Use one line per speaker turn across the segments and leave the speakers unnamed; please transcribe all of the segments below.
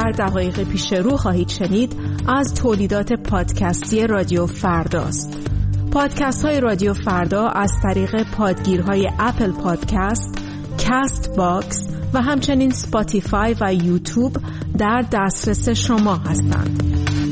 در دقایق پیش رو خواهید شنید از تولیدات پادکستی رادیو فرداست. پادکست های رادیو فردا از طریق پادگیرهای اپل پادکست، کست باکس و همچنین سپاتیفای و یوتیوب در دسترس شما هستند.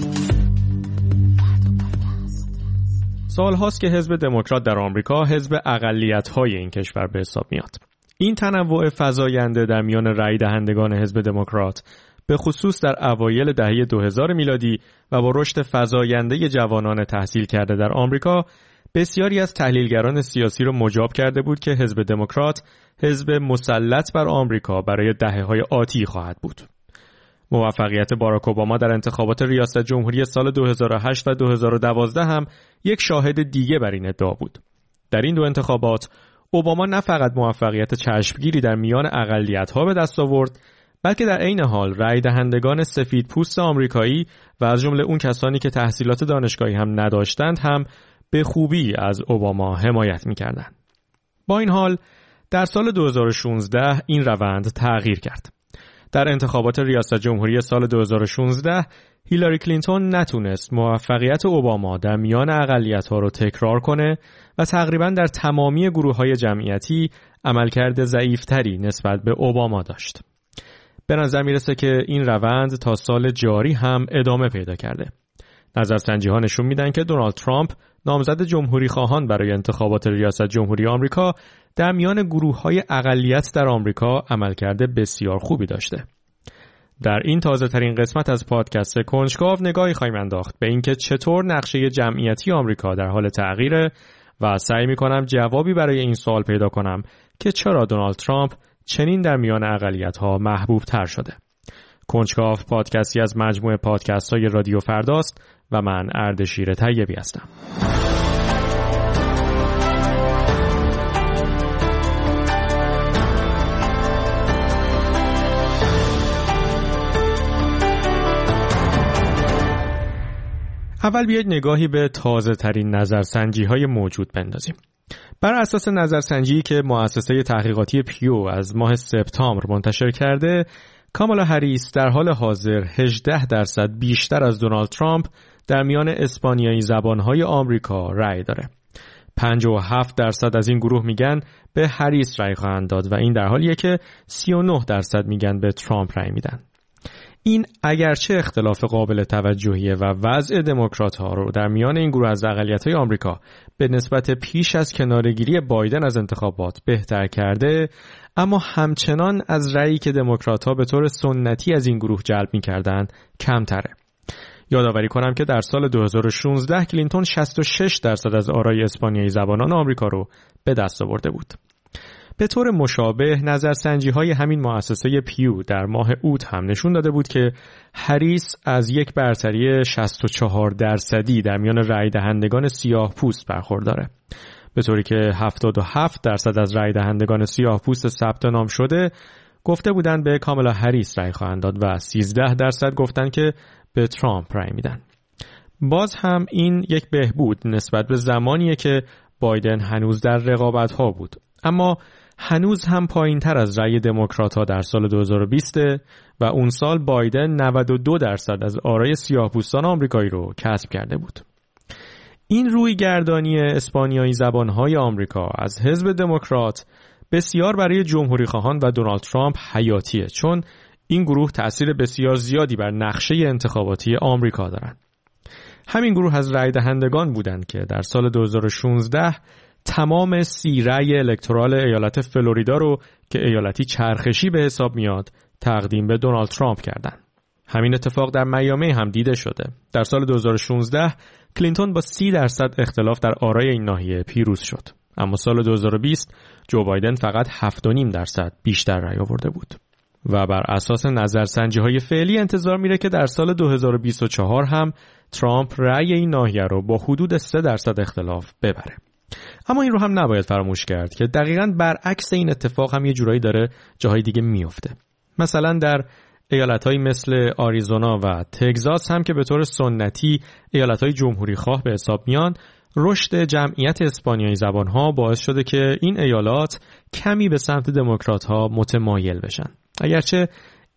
سال هاست که حزب دموکرات در آمریکا حزب اقلیت‌های این کشور به حساب میاد. این تنوع فزاینده در میان رای دهندگان حزب دموکرات به خصوص در اوایل دهه 2000 میلادی و با رشد فزاینده جوانان تحصیل کرده در آمریکا بسیاری از تحلیلگران سیاسی را مجاب کرده بود که حزب دموکرات حزب مسلط بر آمریکا برای دهه‌های آتی خواهد بود. موفقیت باراک اوباما در انتخابات ریاست جمهوری سال 2008 و 2012 هم یک شاهد دیگه بر این ادعا بود. در این دو انتخابات اوباما نه فقط موفقیت چشمگیری در میان اقلیت‌ها به دست آورد، بلکه در عین حال رای دهندگان سفید پوست آمریکایی و از جمله اون کسانی که تحصیلات دانشگاهی هم نداشتند هم به خوبی از اوباما حمایت می‌کردند. با این حال در سال 2016 این روند تغییر کرد. در انتخابات ریاست جمهوری سال 2016 هیلاری کلینتون نتونست موفقیت اوباما در میان اقلیت‌ها رو تکرار کنه و تقریباً در تمامی گروه‌های جمعیتی عملکرد ضعیف‌تری نسبت به اوباما داشت. به نظر میرسه که این روند تا سال جاری هم ادامه پیدا کرده. نظرسنجی‌ها نشون میدن که دونالد ترامپ نامزد جمهوری خواهان برای انتخابات ریاست جمهوری آمریکا در میان گروه‌های اقلیت در آمریکا عملکرد بسیار خوبی داشته. در این تازه ترین قسمت از پادکست کنجکاو نگاهی خواهیم انداخت به اینکه چطور نقشه جمعیتی آمریکا در حال تغییره و سعی می‌کنم جوابی برای این سوال پیدا کنم که چرا دونالد ترامپ چنین در میان اقلیت‌ها محبوب تر شده. کنجکاو پادکستی از مجموعه پادکست‌های رادیو فرداست و من اردشیر طیبی هستم. اول بیاید نگاهی به تازه ترین نظرسنجی های موجود بندازیم. بر اساس نظرسنجی که مؤسسه تحقیقاتی پیو از ماه سپتامبر منتشر کرده، کامالا هریس در حال حاضر 18% بیشتر از دونالد ترامپ در میان اسپانیایی زبانهای آمریکا رأی داره. 57% از این گروه میگن به هریس رأی خواهند داد و این در حالیه که 39% میگن به ترامپ رأی میدن. این اگرچه اختلاف قابل توجهیه و وضع دموکرات‌ها رو در میان این گروه از اقلیت‌های آمریکا به نسبت پیش از کناره‌گیری بایدن از انتخابات بهتر کرده، اما همچنان از رأیی که دموکرات‌ها به طور سنتی از این گروه جلب می‌کردند کمتره. یادآوری کنم که در سال 2016 کلینتون 66% از آرای اسپانیایی زبانان آمریکا رو به دست آورده بود. به طور مشابه نظرسنجی‌های همین مؤسسه پیو در ماه اوت هم نشون داده بود که هریس از یک برتری 64% در میان رای دهندگان سیاه پوست برخورداره، به طوری که 77% از رای دهندگان سیاه پوست ثبت نام شده گفته بودند به کامالا هریس رای خواهند داد و 13% گفتند که به ترامپ رای میدن. باز هم این یک بهبود نسبت به زمانیه که بایدن هنوز در رقابت‌ها بود، اما هنوز هم پایین‌تر از رأی دموکرات‌ها در سال 2020 و اون سال بایدن 92% از آرای سیاه‌پوستان آمریکایی رو کسب کرده بود. این رویگردانی اسپانیایی زبان‌های آمریکا از حزب دموکرات بسیار برای جمهوری‌خواهان و دونالد ترامپ حیاتیه، چون این گروه تأثیر بسیار زیادی بر نقشه انتخاباتی آمریکا دارن. همین گروه از رأی دهندگان بودند که در سال 2016 تمام 30 رأی الکتورال ایالت فلوریدا رو که ایالتی چرخشی به حساب میاد تقدیم به دونالد ترامپ کردند. همین اتفاق در میامی هم دیده شده. در سال 2016 کلینتون با 30% اختلاف در آرای این ناحیه پیروز شد، اما سال 2020 جو بایدن فقط 7.5% بیشتر رأی آورده بود و بر اساس نظرسنجی‌های فعلی انتظار میره که در سال 2024 هم ترامپ رأی این ناحیه رو با حدود 3% اختلاف ببره. اما این رو هم نباید فراموش کرد که دقیقاً برعکس این اتفاق هم یه جورایی داره جاهای دیگه میفته. مثلا در ایالت‌هایی مثل آریزونا و تگزاس هم که به طور سنتی ایالت‌های جمهوری خواه به حساب میان، رشد جمعیت اسپانیایی زبان‌ها باعث شده که این ایالات کمی به سمت دموکرات‌ها متمایل بشن. اگرچه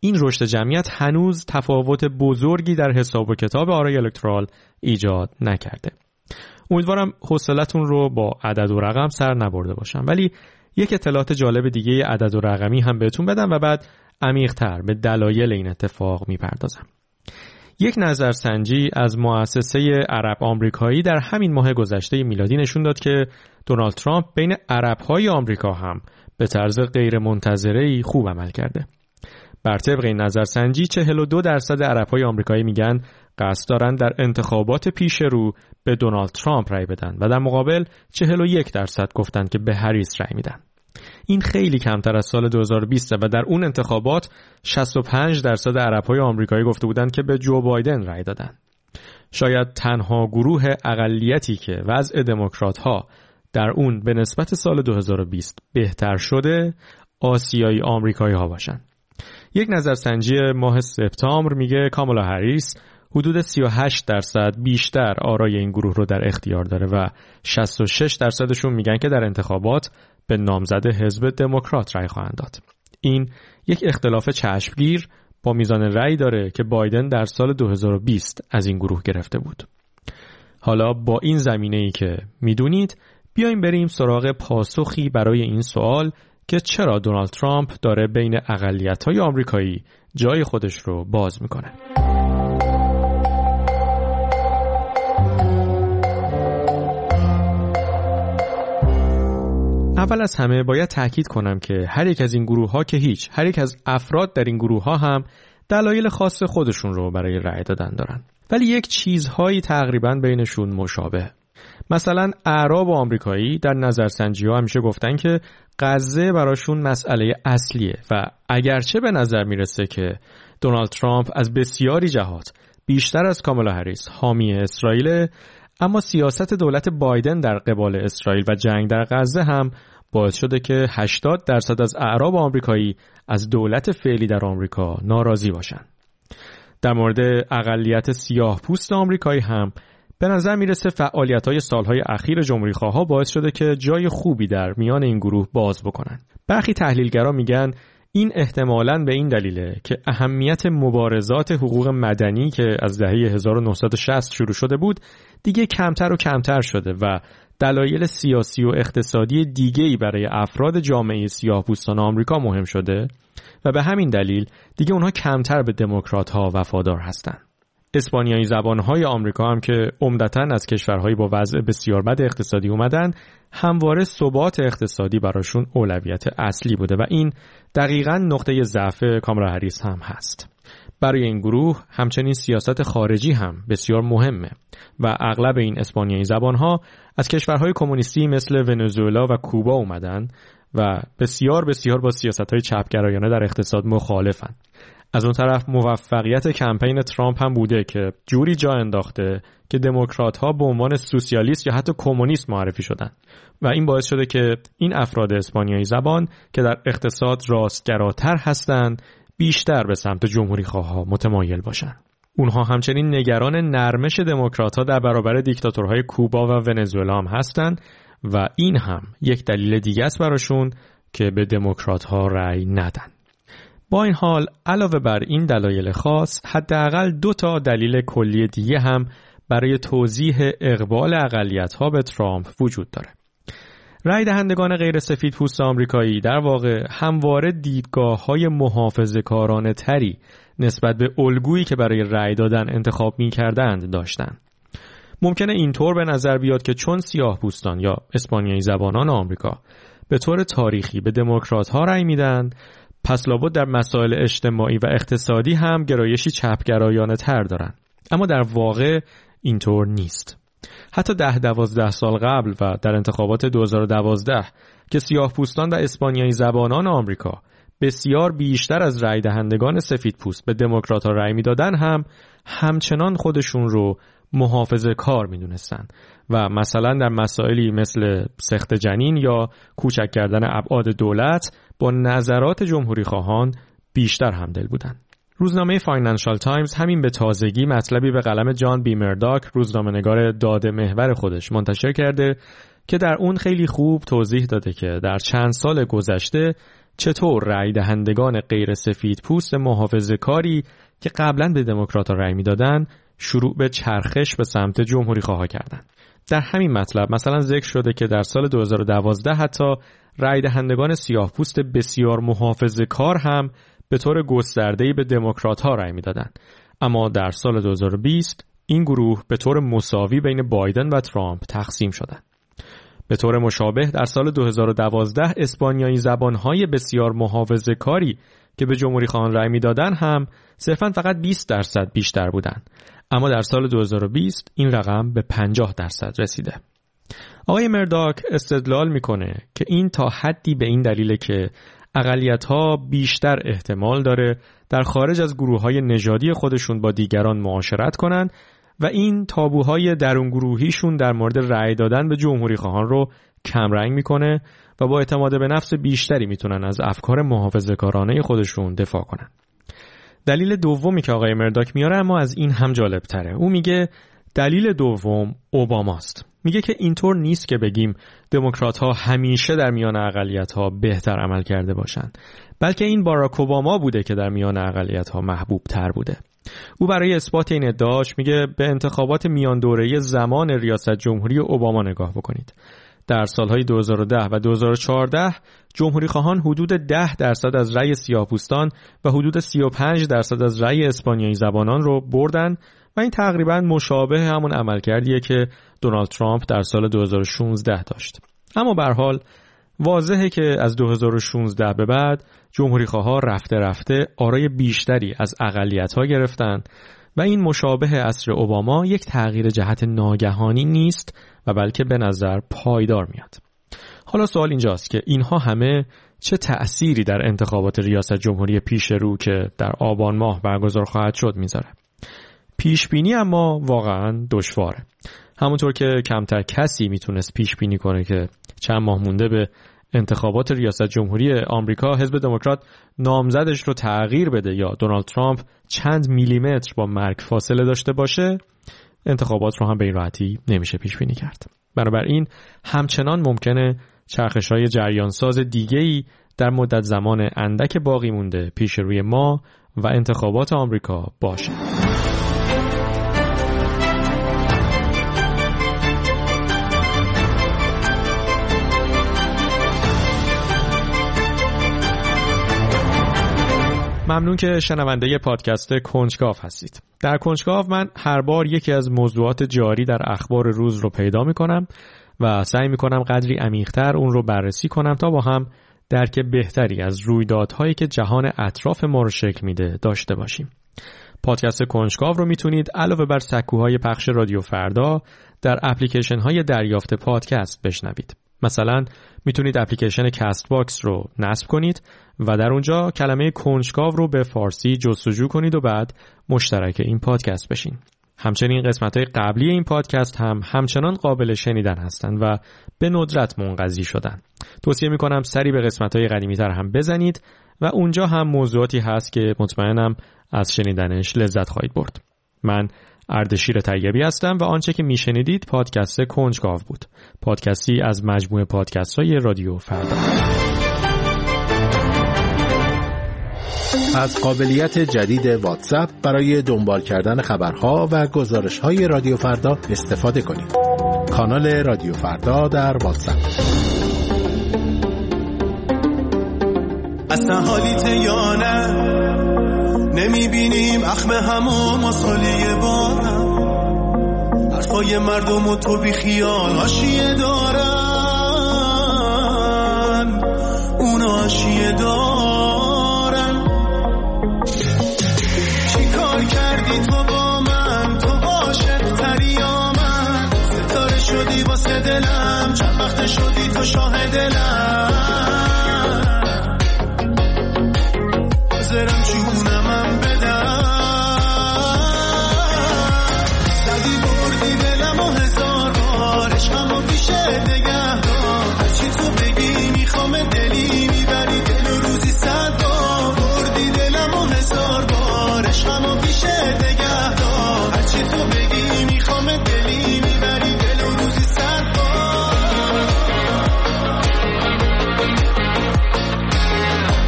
این رشد جمعیت هنوز تفاوت بزرگی در حساب و کتاب آرای الکترال ایجاد نکرده. امیدوارم حوصلتون رو با عدد و رقم سر نبرده باشم، ولی یک اطلاعات جالب دیگه عدد و رقمی هم بهتون بدم و بعد عمیق‌تر به دلایل این اتفاق میپردازم. یک نظرسنجی از مؤسسه عرب آمریکایی در همین ماه گذشته میلادی نشون داد که دونالد ترامپ بین عرب‌های آمریکا هم به طرز غیر منتظره‌ای خوب عمل کرده. بر طبق این نظرسنجی 42% عرب‌های آمریکایی میگن قصد دارن در انتخابات پیش رو به دونالد ترامپ رای بدن و در مقابل 41% گفتن که به هریس رای میدن. این خیلی کمتر از سال 2020 و در اون انتخابات 65% عرب‌های آمریکایی گفته بودند که به جو بایدن رای دادن. شاید تنها گروه اقلیتی که وضع دموکرات‌ها در اون به نسبت سال 2020 بهتر شده آسیایی آمریکایی‌ها باشن. یک نظرسنجی ماه سپتامبر میگه کامالا هریس حدود 38% بیشتر آرای این گروه رو در اختیار داره و 66%شون میگن که در انتخابات به نامزد حزب دموکرات رای خواهند داد. این یک اختلاف چشمگیر با میزان رای داره که بایدن در سال 2020 از این گروه گرفته بود. حالا با این زمینه‌ای که میدونید بیایم بریم سراغ پاسخی برای این سوال که چرا دونالد ترامپ داره بین اقلیت‌های آمریکایی جای خودش رو باز میکنه. اول از همه باید تأکید کنم که هر یک از این گروه‌ها که هر یک از افراد در این گروه‌ها هم دلایل خاص خودشون رو برای رأی دادن دارن، ولی یک چیزهایی تقریباً بینشون مشابه. مثلا اعراب آمریکایی در نظرسنجی‌ها همیشه گفتن که غزه براشون مسئله اصلیه و اگرچه به نظر میرسه که دونالد ترامپ از بسیاری جهات بیشتر از کامالا هریس حامی اسرائیل، اما سیاست دولت بایدن در قبال اسرائیل و جنگ در غزه هم باعث شده که 80% از اعراب آمریکایی از دولت فعلی در آمریکا ناراضی باشن. در مورد اقلیت سیاه پوست آمریکایی هم به نظر میرسه فعالیت‌های سالهای اخیر جمهوری‌خواها باعث شده که جای خوبی در میان این گروه باز بکنن. برخی تحلیلگرا میگن این احتمالاً به این دلیله که اهمیت مبارزات حقوق مدنی که از دهه 1960 شروع شده بود دیگه کمتر و کمتر شده و دلایل سیاسی و اقتصادی دیگه‌ای برای افراد جامعه سیاه‌پوستان آمریکا مهم شده و به همین دلیل دیگه اونها کمتر به دموکرات‌ها وفادار هستن. اسپانیایی زبان‌های آمریکا هم که عمدتاً از کشورهایی با وضع بسیار بد اقتصادی اومدن، همواره ثبات اقتصادی براشون اولویت اصلی بوده و این دقیقاً نقطه ضعف کامالا هریس هم هست. برای این گروه همچنین سیاست خارجی هم بسیار مهمه و اغلب این اسپانیایی زبان‌ها از کشورهای کمونیستی مثل ونزوئلا و کوبا اومدن و بسیار با سیاست‌های چپگرایانه در اقتصاد مخالفن. از اون طرف موفقیت کمپین ترامپ هم بوده که جوری جا انداخته که دموکرات‌ها به عنوان سوسیالیست یا حتی کمونیست معرفی شدن و این باعث شده که این افراد اسپانیایی زبان که در اقتصاد راستگراتر هستند بیشتر به سمت جمهوری‌خواها متمایل باشن. اونها همچنین نگران نرمش دموکرات‌ها در برابر دیکتاتورهای کوبا و ونزوئلا هم هستند و این هم یک دلیل دیگه است براشون که به دموکرات‌ها رأی ندن. با این حال علاوه بر این دلایل خاص حداقل 2 دلیل کلی دیگه هم برای توضیح اقبال اقلیت‌ها به ترامپ وجود داره. رای دهندگان غیر سفید پوست آمریکایی در واقع همواره دیدگاه‌های محافظه‌کارانه تری نسبت به الگویی که برای رای دادن انتخاب می‌کردند داشتند. ممکنه اینطور به نظر بیاد که چون سیاه پوستان یا اسپانیایی زبانان آمریکا به طور تاریخی به دموکرات‌ها رای میدن، پس لابد در مسائل اجتماعی و اقتصادی هم گرایشی چپگرایانه تر دارن. اما در واقع اینطور نیست. حتی 10-12 سال قبل و در انتخابات 2012 که سیاه پوستان و اسپانیایی زبانان آمریکا بسیار بیشتر از رای دهندگان سفید پوست به دموکرات‌ها رای میدادن هم همچنان خودشون رو محافظه کار میدونستن و مثلا در مسائلی مثل سقط جنین یا کوچک کردن ابعاد دولت با نظرات جمهوری خواهان بیشتر همدل بودن. روزنامه فاینانشال تایمز همین به تازگی مطلبی به قلم جان بی مرداک، روزنامه‌نگار داده محور خودش، منتشر کرده که در اون خیلی خوب توضیح داده که در چند سال گذشته چطور رأی دهندگان غیر سفید پوست محافظه‌کاری که قبلا به دموکرات‌ها رأی میدادن شروع به چرخش به سمت جمهوری خواها کردن. در همین مطلب مثلا ذکر شده که در سال 2012 حتی رأی دهندگان سیاه‌پوست بسیار محافظه‌کار هم به طور گسترده‌ای به دموکرات‌ها رأی میدادن. اما در سال 2020 این گروه به طور مساوی بین بایدن و ترامپ تقسیم شدند. به طور مشابه در سال 2012 اسپانیایی زبانهای بسیار محافظه‌کاری که به جمهوری خواهان رأی میدادن هم صرفاً فقط 20% بیشتر بودند. اما در سال 2020 این رقم به 50% رسیده. آقای مرداک استدلال میکنه که این تا حدی به این دلیله که اقلیت‌ها بیشتر احتمال داره در خارج از گروه‌های نژادی خودشون با دیگران معاشرت کنن و این تابوهای درون گروهیشون در مورد رأی دادن به جمهوری خواهان رو کمرنگ میکنه و با اعتماد به نفس بیشتری میتونن از افکار محافظه‌کارانه خودشون دفاع کنن. دلیل دومی که آقای مرداک میاره اما از این هم جالب تره. او میگه دلیل دوم اوباماست. میگه که اینطور نیست که بگیم دموکرات‌ها همیشه در میان اقلیت‌ها بهتر عمل کرده باشند، بلکه این باراک اوباما بوده که در میان اقلیت‌ها محبوب تر بوده. او برای اثبات این ادعاش میگه به انتخابات میان دوره‌ای زمان ریاست جمهوری اوباما نگاه بکنید. در سالهای 2010 و 2014 جمهوری خواهان حدود 10% از رأی سیاه‌پوستان و حدود 35% از رأی اسپانیایی زبانان رو بردن و این تقریباً مشابه همون عملکردیه که دونالد ترامپ در سال 2016 داشت. اما به هر حال واضحه که از 2016 به بعد جمهوری خواها رفته رفته آرای بیشتری از اقلیت‌ها گرفتن و این مشابه عصر اوباما یک تغییر جهت ناگهانی نیست و بلکه به نظر پایدار میاد. حالا سوال اینجاست که اینها همه چه تأثیری در انتخابات ریاست جمهوری پیش رو که در آبان ماه برگزار خواهد شد میذاره؟ پیش بینی اما واقعا دشواره. همونطور که کمتر کسی میتونست پیش بینی کنه که چند ماه مونده به انتخابات ریاست جمهوری آمریکا حزب دموکرات نامزدش رو تغییر بده یا دونالد ترامپ چند میلیمتر با مرگ فاصله داشته باشه، انتخابات رو هم به این راحتی نمیشه پیش بینی کرد. بنابراین همچنان ممکنه چرخش‌های جریانساز دیگه‌ای در مدت زمان اندک باقی مونده پیش روی ما و انتخابات آمریکا باشه. ممنون که شنونده پادکست کنجکاو هستید. در کنجکاو من هر بار یکی از موضوعات جاری در اخبار روز رو پیدا می‌کنم و سعی می‌کنم قدری عمیق‌تر اون رو بررسی کنم تا با هم درک بهتری از رویدادهایی که جهان اطراف ما رو شکل میده داشته باشیم. پادکست کنجکاو رو میتونید علاوه بر سکوهای پخش رادیو فردا در اپلیکیشن‌های دریافت پادکست بشنوید. مثلا میتونید اپلیکیشن کست باکس رو نصب کنید و در اونجا کلمه کنجکاو رو به فارسی جستجو کنید و بعد مشترک این پادکست بشین. همچنین قسمت‌های قبلی این پادکست هم همچنان قابل شنیدن هستند و به ندرت منقضی شدن. توصیه میکنم سری به قسمت‌های قدیمی‌تر هم بزنید و اونجا هم موضوعاتی هست که مطمئنم از شنیدنش لذت خواهید برد. من اردشیر طیبی هستم و آنچه که میشنیدید پادکست کنجکاو بود. پادکستی از مجموعه پادکست‌های رادیو فردا.
از قابلیت جدید واتساپ برای دنبال کردن خبرها و گزارش‌های رادیو فردا استفاده کنید. کانال رادیو فردا در واتساپ.
اصلا حالیت یا نه نمیبینیم اخم همون مسئولیه بارم حرفای مردم و تو بی خیال حاشیه دارن اونا حاشیه دارن چی کار کردی تو با من تو عاشق تری یا من ستاره شدی واسه دلم چند وقت شدی تو شاه دلم حاضرم چونمم بدم زدی بردی دلم و هزار بار عشقم و پیشه نگه دار هرچی تو بگی میخوام دلی میبری دل و روزی 100 بار بردی دلم و هزار بار عشقم و پیشه نگه دار هرچی تو بگی میخوام دلی میبری دل و روزی 100 بار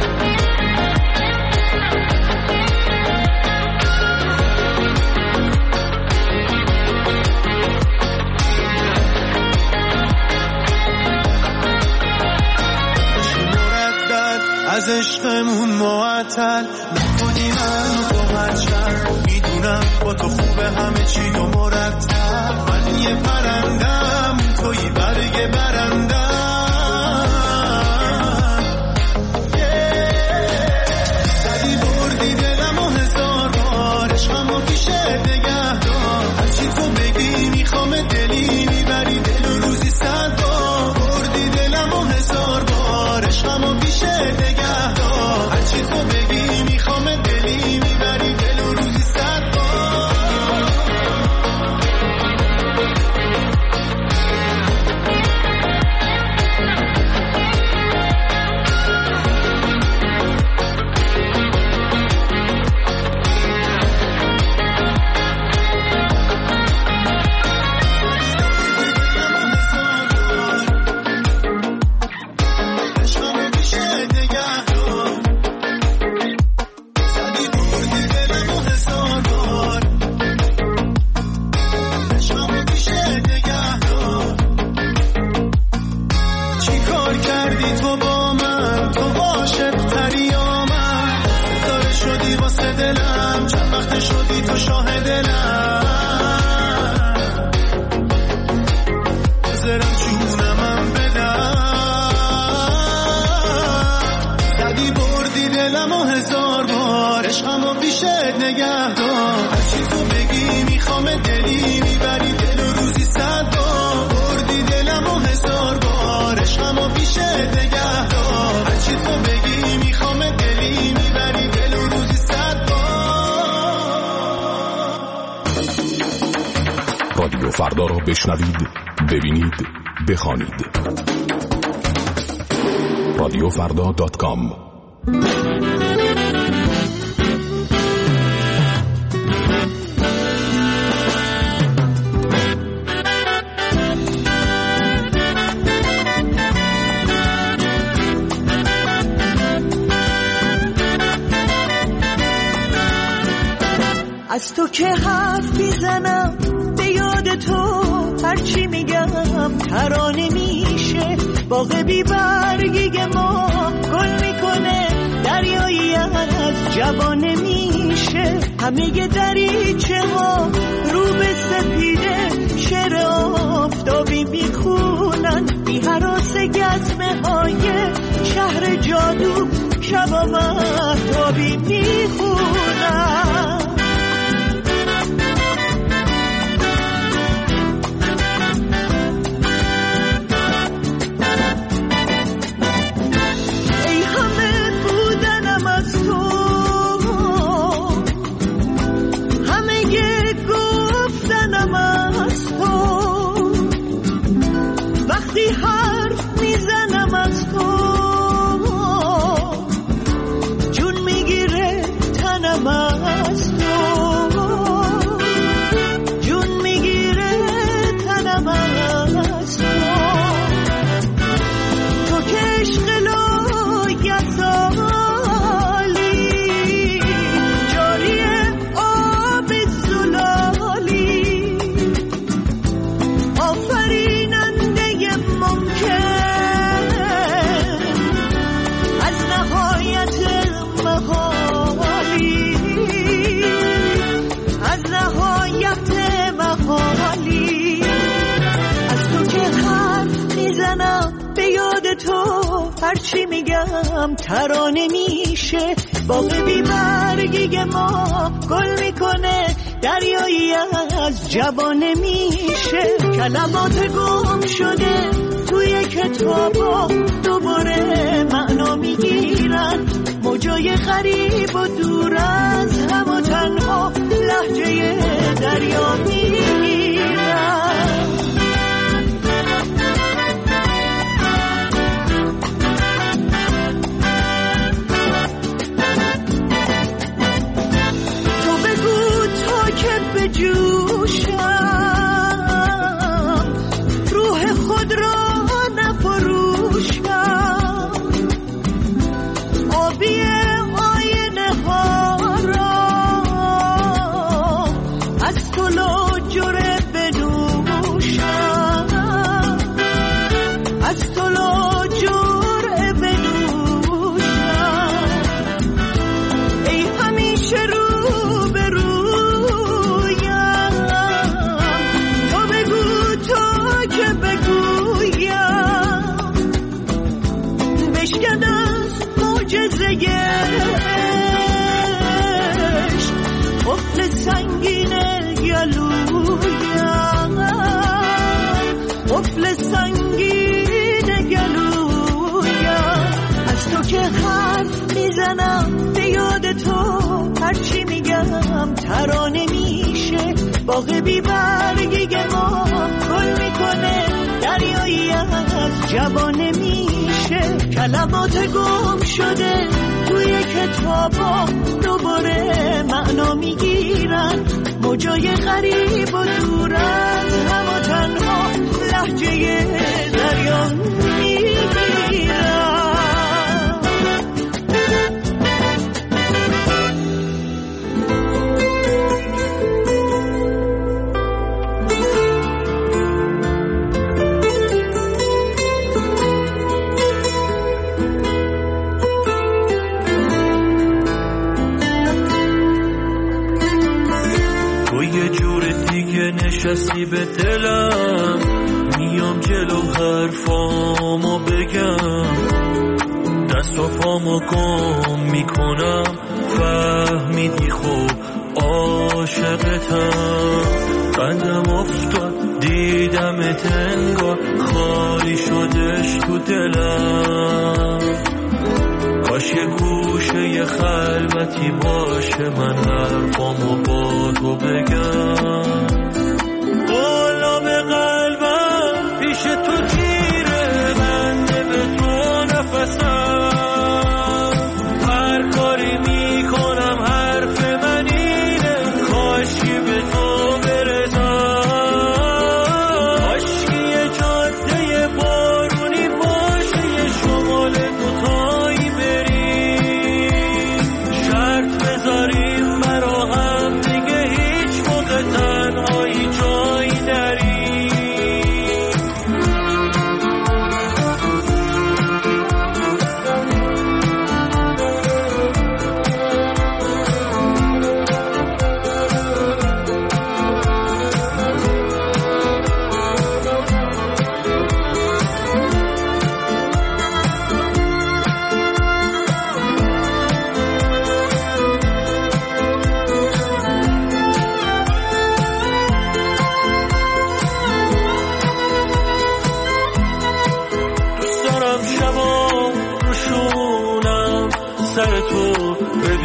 عشقمون معطل نکنی من تو هرچند میدونم با تو خوبه همه چی و مرتب من یه پرندم توی برگ برندم زدی بردی دلم و هزار بار عشقمو پیشه نگه دار هرچی تو بگی میخوام دلی میبری دل و روزی 100 بار بردی دلم و هزار بار عشقمو پیشه نگه دار هرچی تو بگی میخوام دلی میبری دل و روزی 100 بار شدی تو شاه دلم بذارم جونمم بدم زدی بردی دلم و هزار بار عشقمو پیشت نگه دار هرچی تو بگی میخوام دلی میبری دل و روزی 100 بار بردی دلم و هزار بار عشقمو پیشت نگه دار هرچی تو بگی میخوام دلی میبری دل و روزی 100 بار.
رادیو فردا را بشنوید، ببینید، بخوانید. radiofrda.com.
از تو که حرف میزنم به یاد تو هرچی میگم ترانه میشه باغ بی برگی ما گل میکنه دریایی از جوانه میشه همه دریچه ها رو به سپیده شعر آفتابی میخونن بی هراس گزمه های شهر جادو شبا مهتابی میخونن هرچی میگم ترانه میشه باغ بی برگی ما گل میکنه دریایی از جوانه میشه کلمات گم شده توی کتابا دوباره معنا میگیرن موجای غریب و دور از هم و تنها لهجه دریا میگیرن به جوشم روح خود را نفروشم آبی آینه ها را از تو لاجره باغ بی برگی ما گل میکنه، دریایی از جوانه میشه، کلمات گم شده توی کتابا دوباره معنا میگیرن، موجای غریب و دور از هم و تنها لهجه دریا میگیرن.
نشستی به دلم، میام جلو حرفامو بگم، دست و پامو گم میکنم، فهمیدی خوب عاشقتم، قندم افتاد دیدمت انگار خالی شدش تو دلم، کاش یه گوشه یه خلوتی باشه من حرفامو با تو بگم. بالا به قلبم پیش تو تیره، بنده به تو نفسم، هر کاری میکنم حرف من اینه، کاشی به تو برسم، کاشکی یه جاده بارونی باشه، یه شمال دوتایی بریم، شرط بذاریم برا هم دیگه هیچ موقع تنهایی جایی نریم. سر تو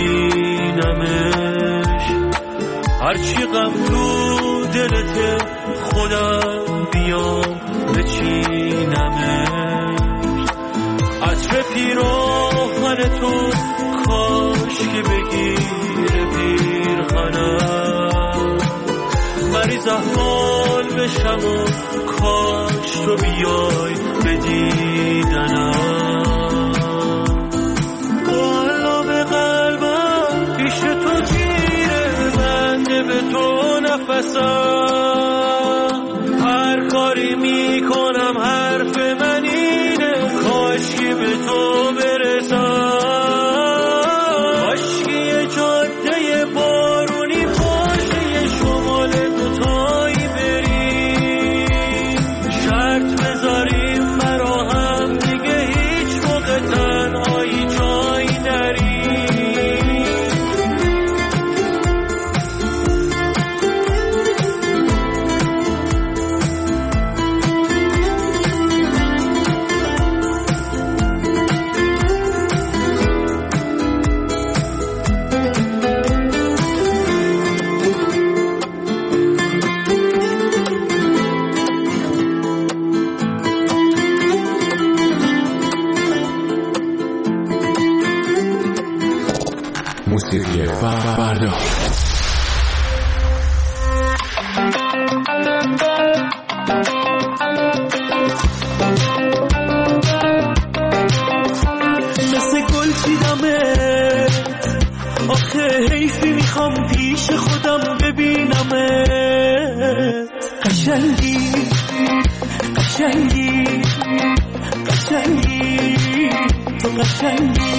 ببینمش، هرچی غم تو دلته خودم بیام بچینمش، عطر پیراهن تو کاش که بگیره پیرهنم، مریض احوال بشم و کاش تو بیای بدیدنم. پیش تو تیره، بنده به تو نفسم، هر کاری میکنم حرف من اینه، کاشکی به تو برسم، کاشکی یه جاده بارونی باشه، یه شمال دوتایی بریم، شرط بذاریم برا هم دیگه هیچ موقع تنهایی جایی نریم.
موسیقی فردا.
مثل گل چیدمت، آخه حیفی میخوام پیش خودم ببینمت، قشنگی قشنگی قشنگی تو قشنگی،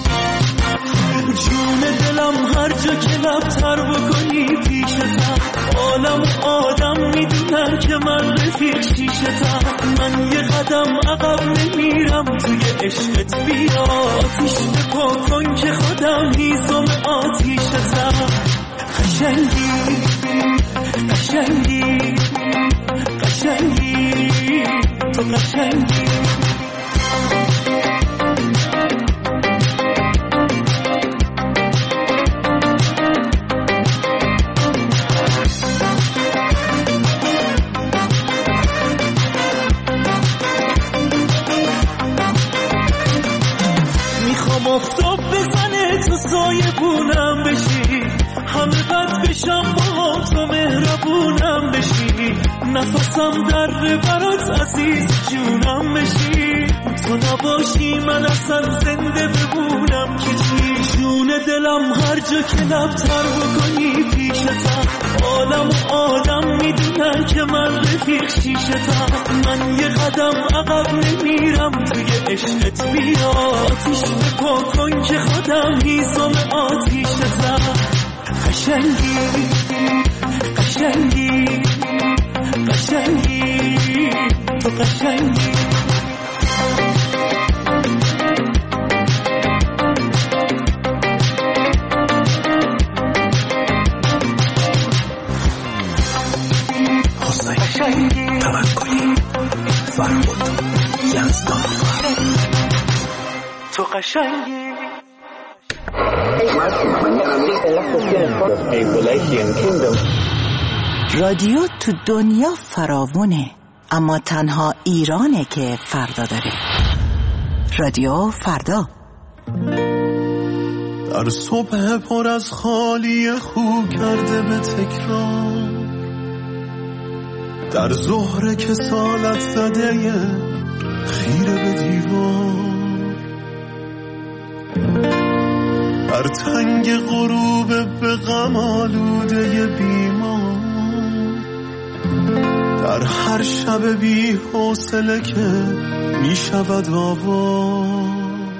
جون دلم هر جا که لبتر بکنی پیشتم، عالم آدم میدونن که من رفیق شیشتم، من یه قدم عقب نمیرم توی عشقت، بیا آتیش بپا کن که خودم هیزم آتیشتم، قشنگی قشنگی قشنگی تو قشنگی. نفسم در برات عزیز جونم بشی، تو نباشی من اصلا زنده بمونم که چی. جون دلم هر جا که لبتر بکنی پیشتم، عالم و آدم میدونن که من رفیق شیشتم. من یه قدم عقب نمیرم توی عشقت، بیا آتیش بپا کن که خودم هیزم آتیشتم. قشنگی قشنگی قشنگی تو قشنگی.
توکلی فرمود یزدان
تو قشنگی.
رادیو تو دنیا فراوونه، اما تنها ایرانه که فردا داره. رادیو فردا.
در صبح پر از خالی خو کرده به تکرار، در ظهر کسالت زده خیره به دیوار، در تنگ غروب به غم آلوده بیمار، در هر شب بی حوصله که می شود آوار.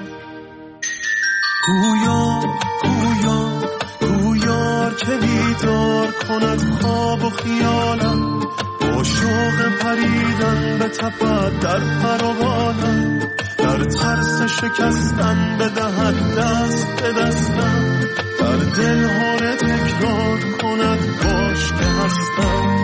گویار که بیدار کند خواب و خیالم، با شوق پریدن به تپد در پر و بالم، در ترس شکستن بدهد دست به دستم، در دل هاره تکرار کند باش که هستم.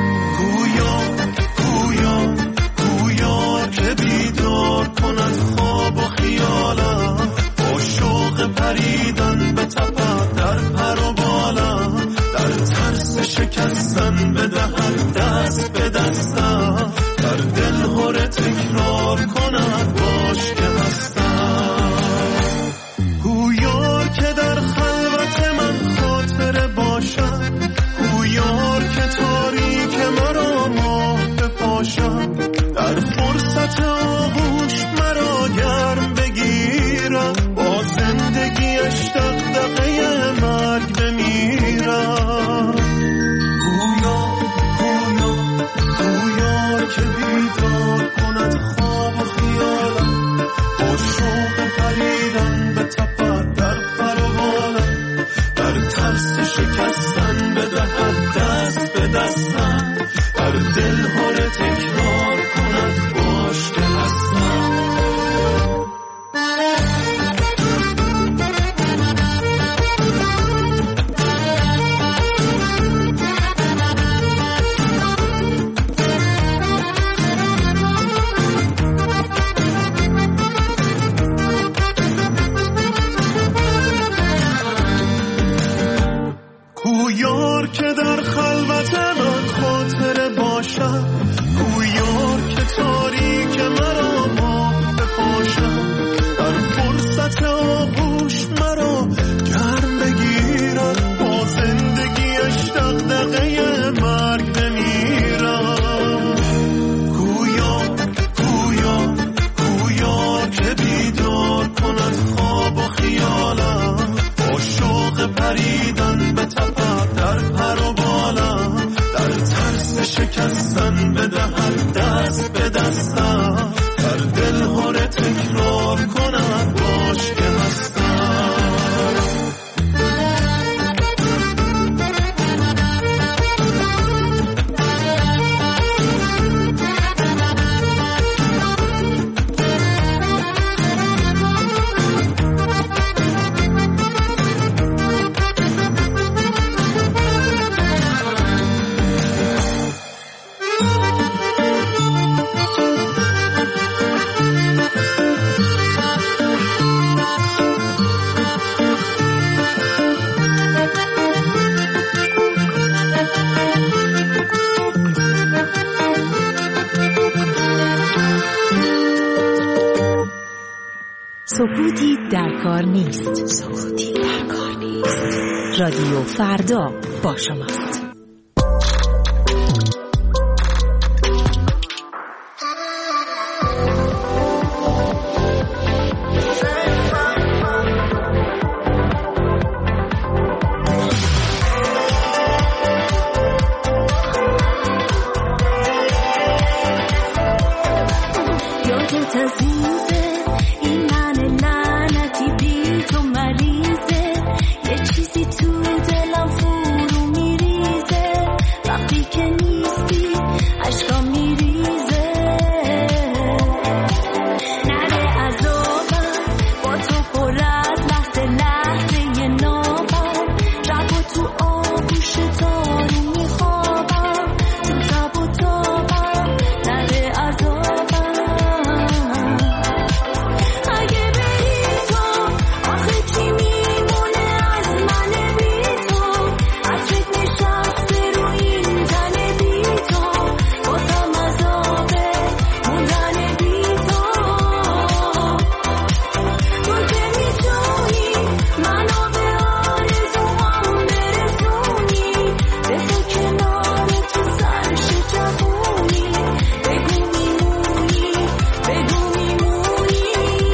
گویار که بیدار کند خواب و خیالم، با شوق پریدن به تپد در پر و بالم، در ترس شکستن بدهد دست به دستم، در دل هاره تکرار کند باش که هستم. گویار که در خلوت من خاطره باشد، گویار که تاریک مرا ماه بپاشد، در فرصت آغوش مرا گرم بگیرم، با زندگیش دغدغه مرگ بمیرم. گویار که بیدار کند خواب و خیالم، با شوق پریدن به تپد در پر و بالم، در ترس شکستن بدهد دست به دستم، در دل هاره تکرار کند باش که هستم. گویار که در خلوت من خاطره باشد، گویار که تاریک مرا ماه بپاشد، در فرصت آغوش مرا گرم بگیرد، با زندگیش دغدغه مرگ بمیرم. گویار که بیدار کند خواب و خیالم، با شوق پریدن به تپد در پر و بالم، در ترس شکستن بدهد دست به دستم، در دل هاره تکرار کند باش که هستم.
سکوتی در کار نیست. رادیو فردا با شماست.
یادت عزیزه این من لعنتی بی تو مریضه یه چیزی تو دلم فرو میریزه وقتی که نیستی عشقا میریزه نره عذابم با تو پر از لحظه لحظه یه نابم شب و تو آغوش تارو میخوابم تو تب و تابم نره عذابم اگه بری تو آخه چی میمونه از من بی تو عطرت نشسته رو این تن بی تو بازم عذابه موندن بی تو تو که میتونی منو به آرزوام برسونی بذار کنار تو سرش جوونی بگو میمونی بگو میمونی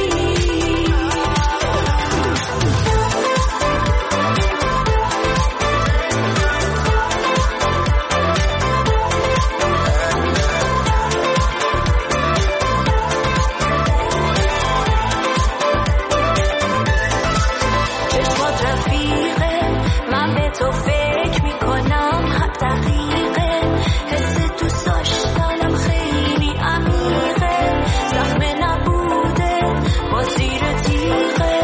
چشمات رفیقه من به تو فکر میکنم حق دقیقه حس دوست داشتنم خیلی عمیقه زخمه نبوده با زیر تیغه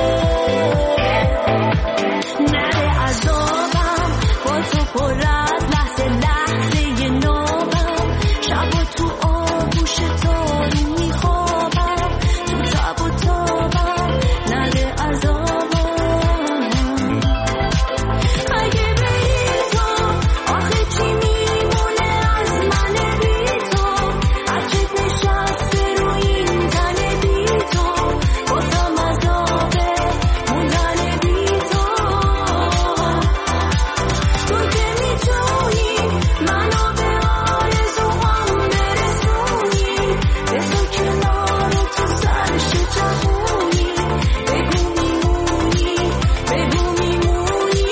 نره عذابم با تو پر از لحظه لحظه یه نابم شب و تو آغوش تارو میخوابم تو تب و تابم نره عذابم اگه بری تو آخه چی میمونه از من بی تو عطرت نشسته رو این تن بی تو بازم عذابه موندن بی تو تو که میتونی منو به آرزوام برسونی بذار کنار تو سرش جوونی بگو میمونی بگو میمونی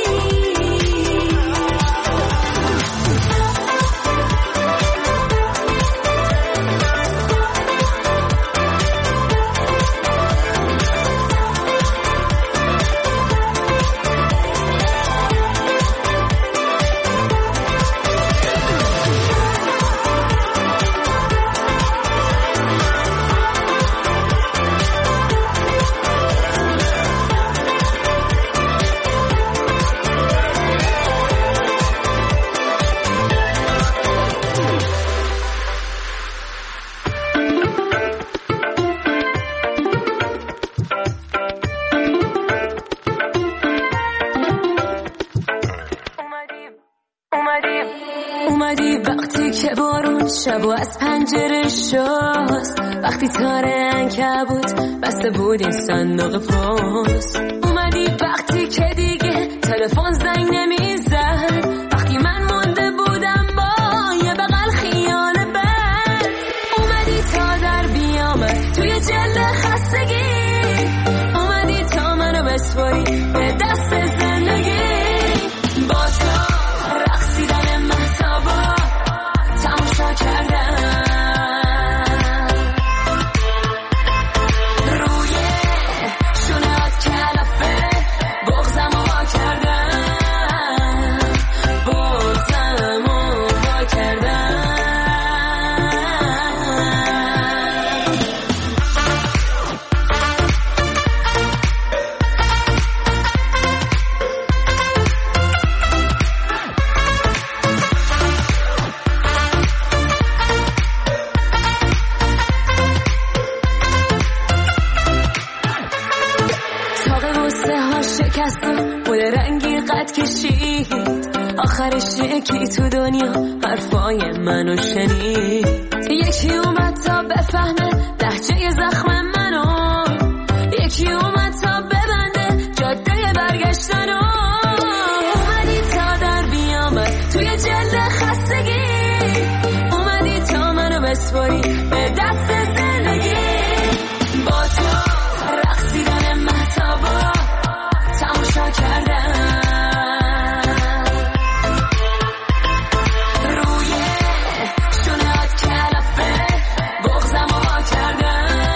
اومدی وقتی که بارون شب و از پنجره شست وقتی تاره عنکبوت بسته بود این صندوق پست اومدی وقتی که دیگه تلفن زنگ نمیزد وقتی من مونده بودم با یه بغل خیال بد اومدی تا در بیامد توی جلد خستگی اومدی تا منو بسپاری به دست زندگی با تو رقصیدن مهتابا تماشا کردم روی شونه‌ات کلافه بغضم رو وا کردم بغضم رو وا کردم شکستم بود رنگی قد کشید آخرش یکی تو دنیا حرفای منو شنید یکی اومد تا بفهمه لهجه زخم منو یکی اومد تا ببنده جاده برگشتنو اومدی تا در بیامد توی جلد خستگی اومدی تا منو بسپاری به دست زندگی با تو رقصیدن مهتابا تماشا کردم روی شونه‌ات کلافه بغضم رو وا کردم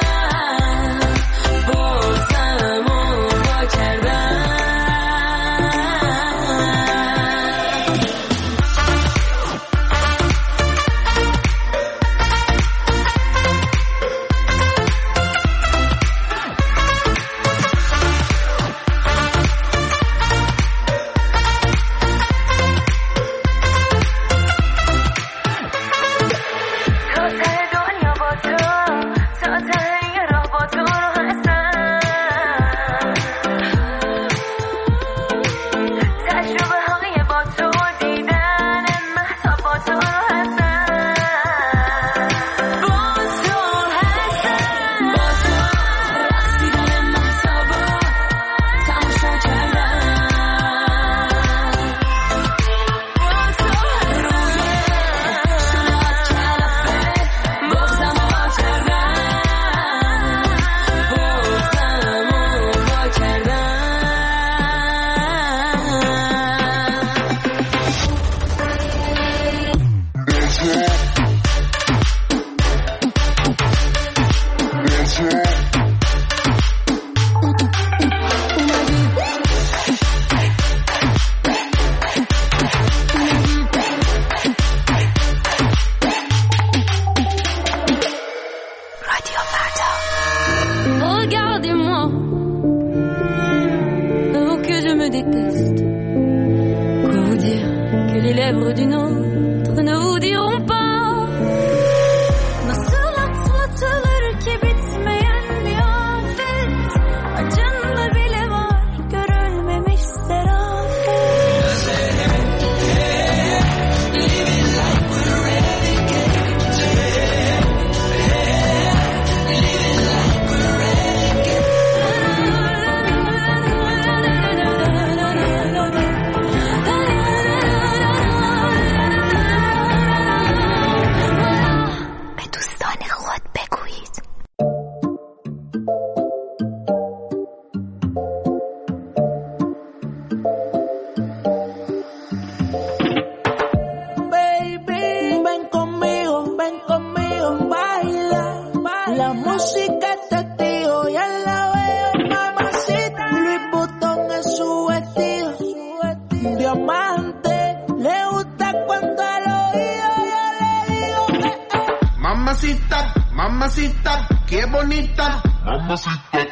baila. La música es testigo, ya la veo, mamacita. Louis Vuitton es su vestido, diamante. Le gusta cuando al oído yo le digo
Mamacita, mamacita, qué bonita. Mamacita.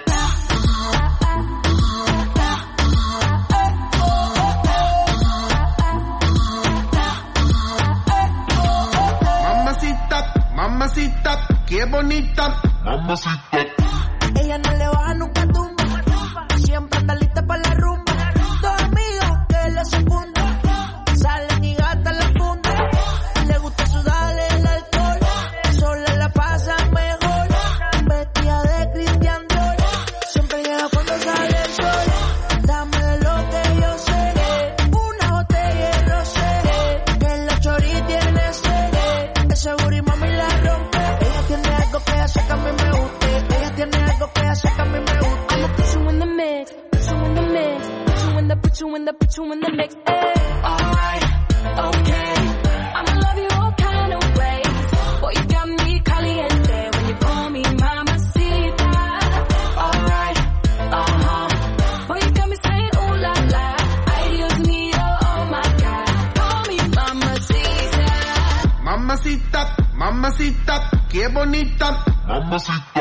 Mamacita, qué bonita. Mamacita.
Ella no le baja nunca tumba, siempre está lista para la rumba. Dos amigas que le secundan, salen y gastan la funda. Le gusta sudarle el alcohol, sola la pasa mejor. Vestida de Christian Dior, siempre llega cuando sale el sol. Dame de lo que yo sé, una botella de rosé, que la chori tiene sed. Ese booty mami la rompe. Ella tiene algo que hace que a mí me guste. Ella tiene algo que hace que a mí me guste.
I'ma put you in the mix, put you in the mix, put you in the, put you in the, put you in the mix. Alright, okay. I'ma love you all kind of ways. Boy, you got me caliente when you call me mamacita. Alright, boy, you got me saying ooh la la. Ay, Dios mío, oh my God. Call me mamacita.
Mamacita, mamacita, qué bonita. Mamacita.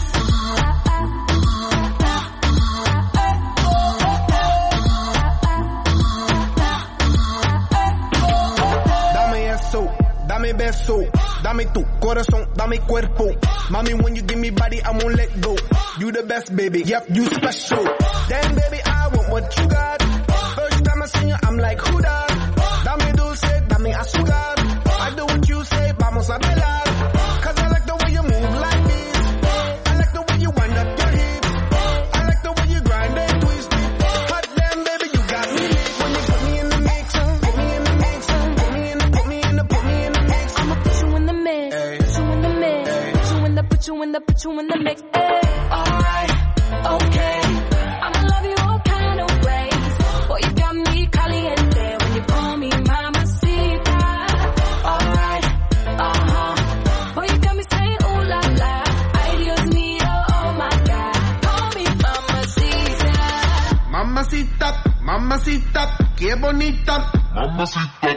Dame eso, dame beso, dame tu corazón, dame cuerpo. Mami, when you give me body, I won't let go. You the best, baby, yep, you special. Damn, baby, I want what you got. First time I seen you, I'm like, who that? Dame dulce, dame azúcar. I do what you say, vamos a bailar. Cause I like the way you move like this. I like the way you wind up your hips. I like the way you grind and twist it. Hot damn, baby, you got me lit. When you put me in the mix, put me in the mix, put me in the, put me in the, put me in the mix.
I'ma put you in the mix, put you in the mix, put you in the, put you in the, put you in the mix. Alright, okay. I'ma love you all kind of ways. Boy, you got me caliente when you call me mamacita. Alright, boy, you got me saying ooh la la. Ay, Dios mío, oh my God. Call me mamacita.
Mamacita, mamacita, qué bonita. Mamacita.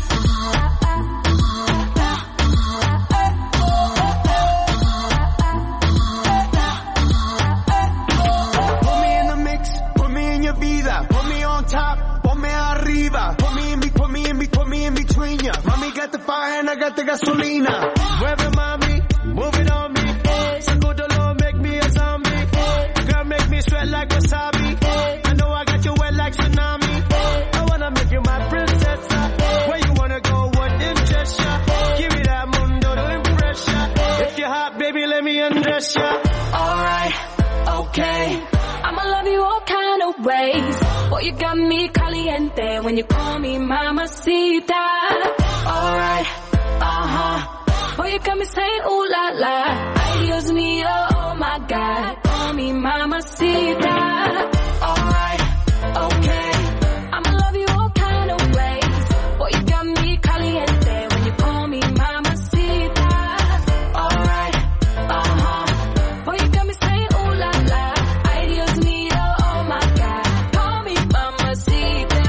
Put me in the mix, put me in your vida. Put me on top, put me arriba. Put me in, put me in, put me in between ya. Mami got the fire and I got the gasolina. Mueve mami, move it on me. Sacudolo, make me a zombie. Girl, make me sweat like wasabi. I know I got you wet like tsunami. I wanna make you my princess. Where you wanna go, what interest ya? Give me that mundo to impress ya. If you're hot, baby, let me undress ya.
Alright, okay. I'ma love you all kind of ways. Boy, you got me caliente when you call me mamacita. Alright, boy, you got me saying ooh la la. Ay, Dios mío, oh my God. Call me mamacita. Alright, okay. I'ma love you all kind of ways. Boy, you got me caliente when you call me mamacita. Alright, boy, you got me saying ooh la la. Ay, Dios mío, oh my God. Call me mamacita.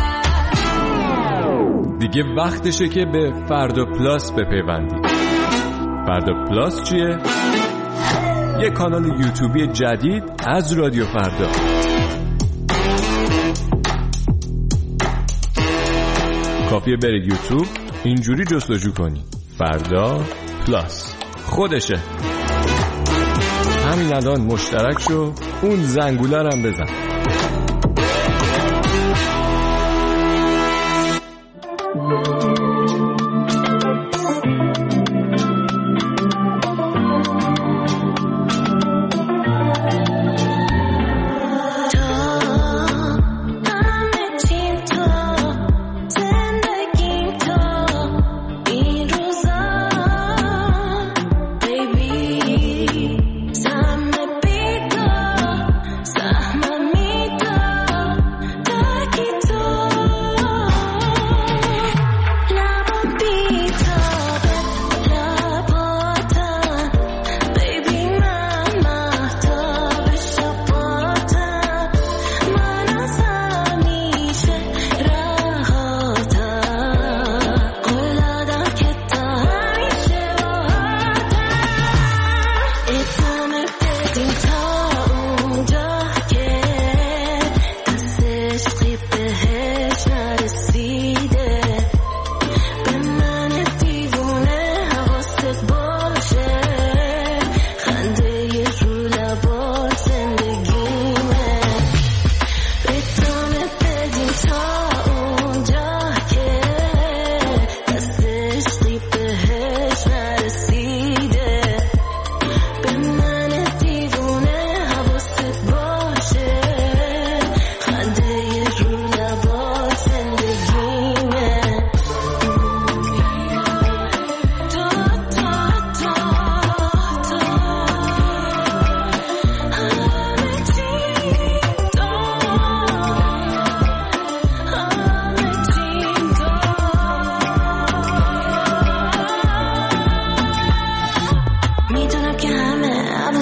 دیگه وقتشه که به فردا پلاس بپیوندید. فردا پلاس چیه؟ یه کانال یوتیوبی جدید از رادیو فردا. کافیه برید یوتیوب، اینجوری جستجو کنید فردا پلاس، خودشه. همین الان مشترک شو، اون زنگوله رو هم بزن.
Baby,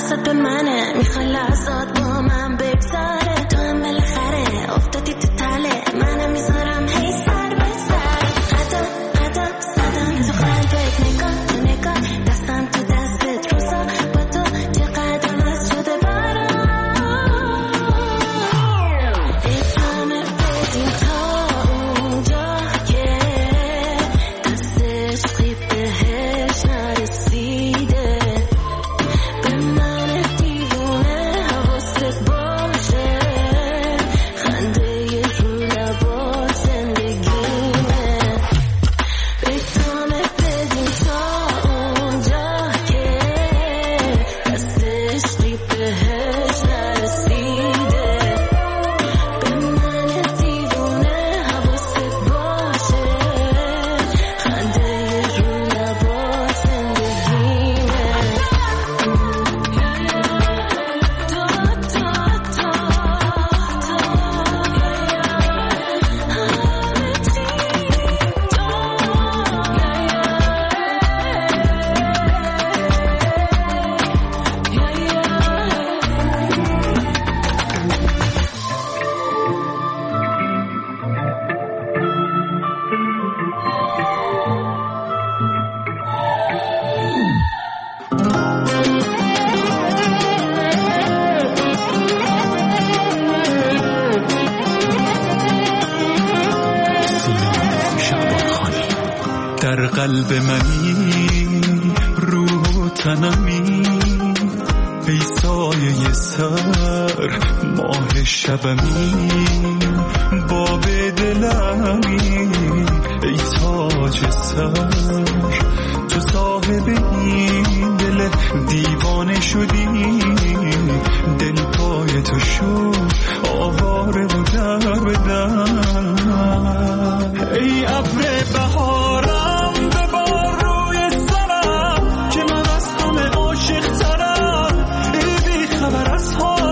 وسط منه، میخوای لحظات با من بگذاره، تو هم بالاخره افتادی تو تله، منم میذارم هی سر به سر، قدم قدم زدم تو قلبت، نگاه تو نگاه، دستم تو دستت، روزا با تو چقدر عوض شده برام، ادامه بدیم تا اونجا که دستش خیب بهش نرسیده، به من دیوونه حواست باشه، خنده رو لبات زندگیمه، ادامه بدیم تا اونجا که دستش خیب بهش نرسیده، به من دیوونه حواست باشه، خنده رو لبات زندگیمه.
در قلب منی، روح و تنمی، ای سایه سر ماه شبمی، باب دلمی، ای تاج سر، تو صاحب این دل دیوانه شدی، دل پای تو شد آواره و در بدن، ای ابر بهارم ببار روی سرم، که من از همه عاشق ترم، ای بی خبر از حال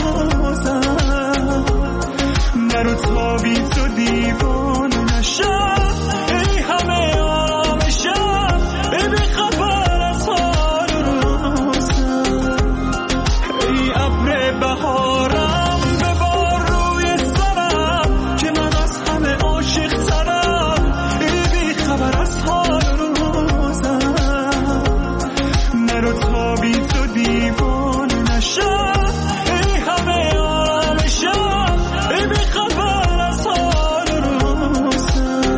روزم، نرو تا بی تو دیوانه نشم، ای همه آرامشم، ای بی خبر از حال روزم، ای ابر بهارم ببار روی سرم، که من از همه عاشق ترم، ای بی خبر از حال روزم، نرو تا بی تو دیوانه نشم، ای همه آرامشم، ای بی خبر از حال روزم.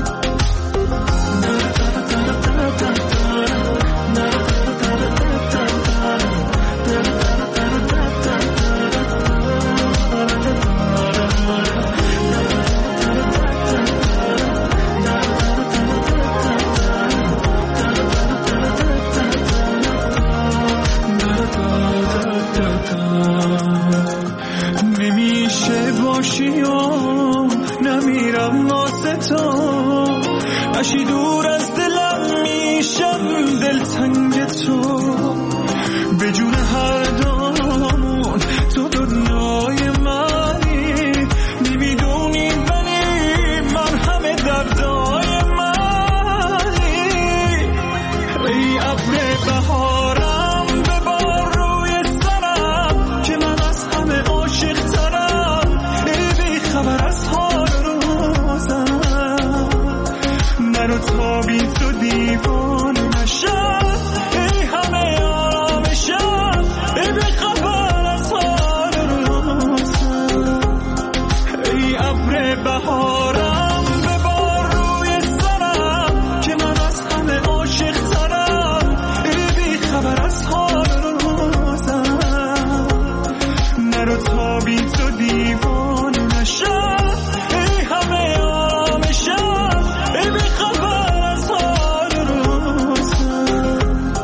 نمیشه باشی و نمیرم واسه تو، اشی دور از دلم میشم دلتنگ تو، به جون هر دامون تو دنیای منی، نمیدونی ولی من همه دردای منی، ای ابر بهارم ببار روی سرم، که من از همه عاشق ترم، ای بی خبر از حال روزم، نرو تا بی تو دیوانه نشم، ای همه آرامشم، ای بی خبر از حال روزم، ای ابر بهارم ببار روی سرم، که من از همه عاشق ترم، ای بی خبر از حال روزم، نرو تا بی تو دیوانه نشم، ای همه آرامشم، ای بی خبر از حال روزم.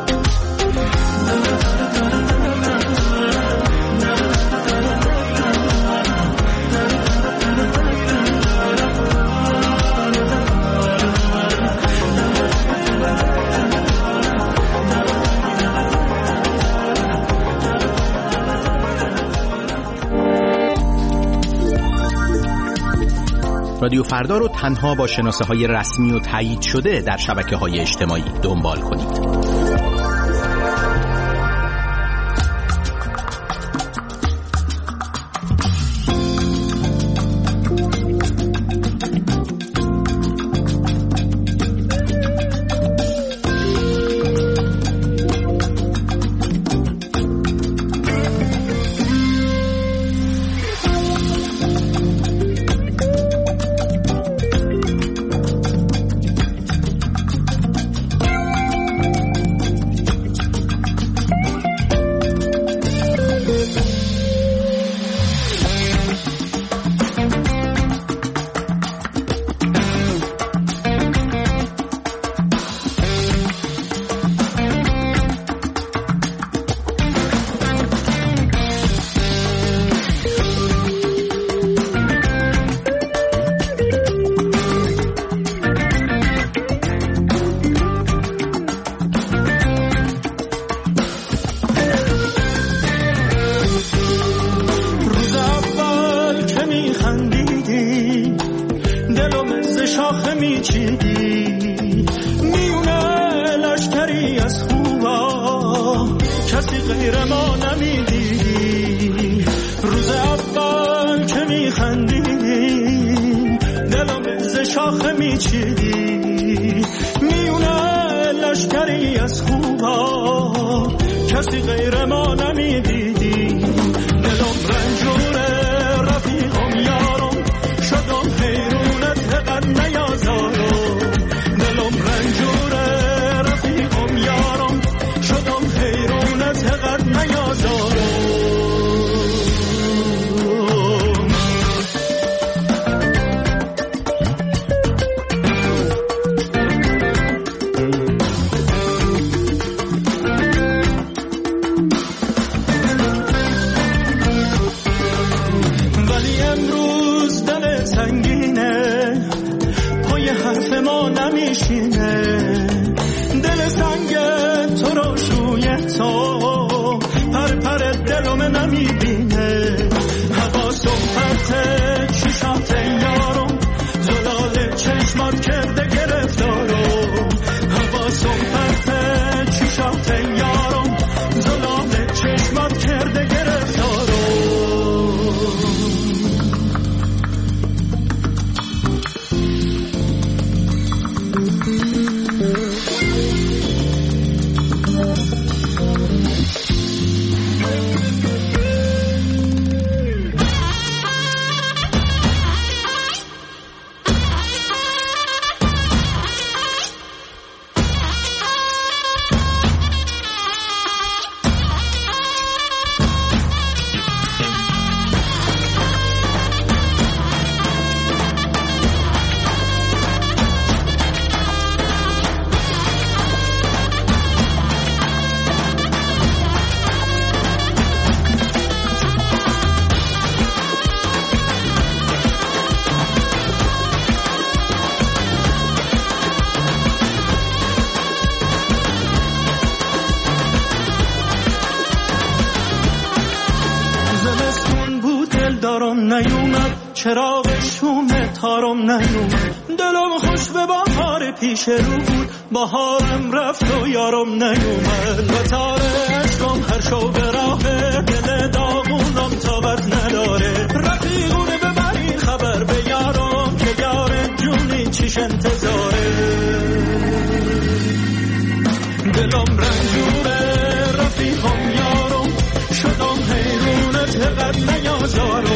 رادیو فردا رو تنها با شناسه‌های رسمی و تایید شده در شبکه‌های اجتماعی دنبال کنید.
کسی غیر ما نمیدیدی. روز اول که میخندیدیم دلم ز شاخه میچیدی. میونه لشکری از خوبا کسی غیر ما نمیدیدی. دلم رنجوره رفیقم یارم شدم حیرونت قد نیازارم. دلم رنجوره رفیقم یارم شدم حیرونت قد نیازارم. دل سنگ تو رو شوی تو پر پر دلم نمیبینه. حواسم پرته چشات یارم زلال چشمات کرده گرفتارم. حواسم پرته چشات یارم زلال چشمات کرده گرفتارم. چراغ شوم تارم نیومد. دلم خوش به بهار پیش رو بود بهارم رفت و یارم نیومد. و تار عشقم هر شو به راه دل داغونم تابت نداره. رفیقونه ببرین خبر به یارم که یار جونی چیش انتظاره. دلم رنجوره رفیقم یارم شدم حیرونت قد نیازارم.